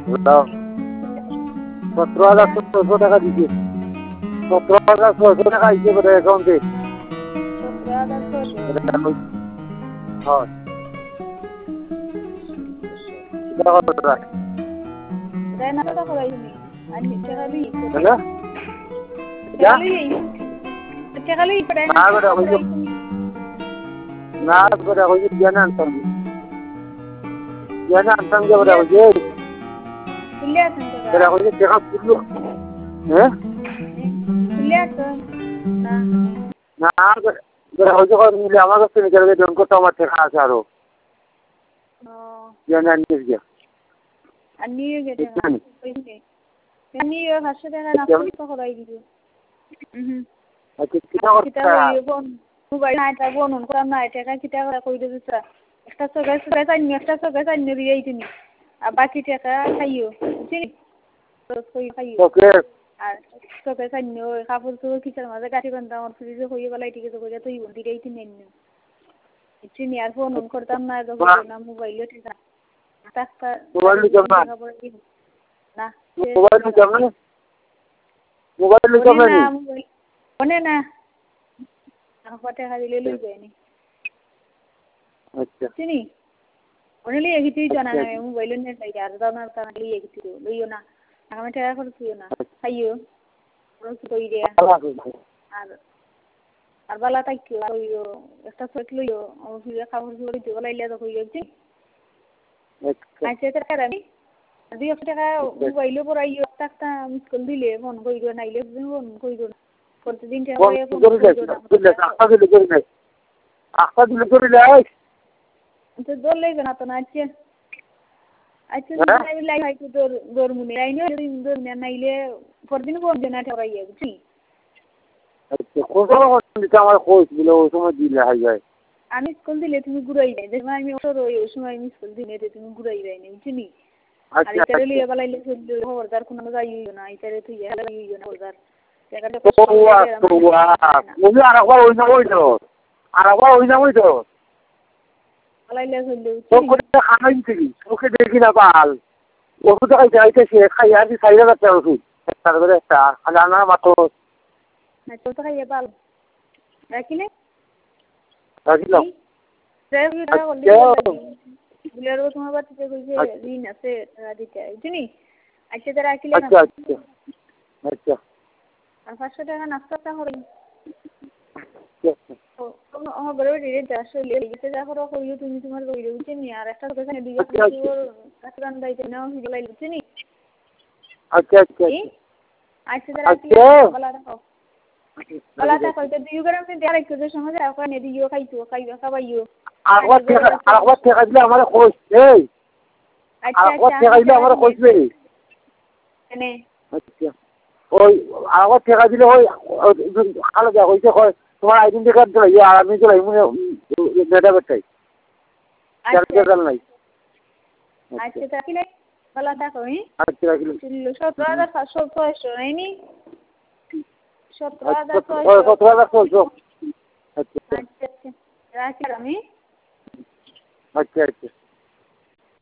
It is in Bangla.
17,600 টাকা দিছে। 17,600 টাকা আইছে বোধ অ্যাকাউন্টে। 17,600 হয়। তাই না টাকা করাইনি আর টাকা লই হ্যালো টাকা লই টাকা লই পড়ে না না বড় হইছে জানা আনতাম যে বড় হইছে খুলে আছেন বড় হইছে টাকা পুরো হ্যাঁ খুলে আছেন না না বড় হইছে কোন মিলে আমার কাছে নিয়ে গেলে জনকো তো আমার টাকা আছে আরো জানা নিয়ে গিয়া আর নিয়ে গেছে নিয়ে 500 টাকা না করাই দিও আচ্ছা কিটা মোবাইল নাইটা বনুন করাম না টাকা কিটা করে কই দেব স্যার একটা সগাই চাইনি রিয়াই দিনি আর বাকি টাকা খাইও বুঝলি তো কই খাইও ওকে আর সগাই চাইনি ওই কাপড় তো কিচার মাঝে গাঠি বান্ধা আমার ফ্রিজে হইয়ে বেলাই ঠিক আছে কইরা তুই বন্দি দেই তিন নিন চিনি আর ফোন করতাম না না মোবাইলে ঠিক আছে টাকা মোবাইল জমা না মোবাইল জমা না ওনে না আমার টাকা দিলে লই যায়নি আচ্ছা চিনি ওনে লিয়ে গেছি জানা না মোবাইল নেট নাই আর দানা টাকা লিয়ে গেছি লইও না আমি টাকা করছিও না খাইও ওরা কি কই রে আর বালা তাইকিও লইও একটা সেট লইও ও ফিরে খাবার জোরে দিও লাইলে তো কই গেছি আচ্ছা টাকা রাখি 200 টাকা মোবাইলে পড়াইও টাকা মিসকল দিলে ফোন কইরো নাইলে ফোন কইরো প্রতিদিন টাকা ফোন কইরো আস্তা দিলে করে লাই তো দর লইবে না তো না আচ্ছা আচ্ছা আমি লাই হাইতো দর মুনি লাইনে দর নাইলে প্রতিদিন ফোন দেনা ঠরাইয়া বুঝি আচ্ছা কোথাও দিতে আমার কইস বলে ওই সময় দিলে হাই যায় আমি স্কুল দিলে তুমি ঘুরাই যাই দেখো আমি ওই সময় আমি স্কুল দিলে তুমি ঘুরাই যাই না বুঝলি আর ইতারে লিয়ে বালাইলে চলবে খবরদার কোনো যাইও না ইতারে তুই যাইও না খবরদার টাকাটা কষ্ট ওই আরেকবার ওই যাবই তো আরেকবার ওই যাবই তো বালাইলে চলবে তোকে খানাই দিবি তোকে দেখি না পাল ওষুধ খাইতে সে খাই আর 4,000 টাকা ওষুধ তারপরে একটা জানা মাত্র তো তো খাইয়ে পাল রাখিলে রাখিলাম বুলেরও তোমার বাড়িতে কইছে ঋণ আছে টাকা দিতে বুঝলি আচ্ছা তারা রাখিলে না আচ্ছা আর 500 টাকা নাস্তা করে আমার বড় রে দাসো লিখতে যা করো কইও তুমি তোমার কইও বুঝনি আর একটা কথা নেই দিও কাটরান দাইতে নাও হিলাই বুঝনি আচ্ছা আচ্ছা আচ্ছা তারা রাখিলে বলা রাখো বলা তা কইতে দিও গরম দিন দেয়া রাখতে সমাজে রাখো নে দিও খাইবা খাবাইও আরেকবার টাকা দিলে আমার কইস এই আচ্ছা আরেকবার টাকা দিলে আমার কইবে এনে আচ্ছা ওই আরেকবার টাকা দিলে ওই আলো যা কইছে কই তোমার আইডেন্টি কার্ড দিলাই আর আমি দিলাই নেটা বেটাই আচ্ছা নাই আচ্ছা তাহলে বলা তা কই আচ্ছা রাখিলাম 17,700 নাইনি 17,600 আচ্ছা আচ্ছা রাখি আমি আচ্ছা আচ্ছা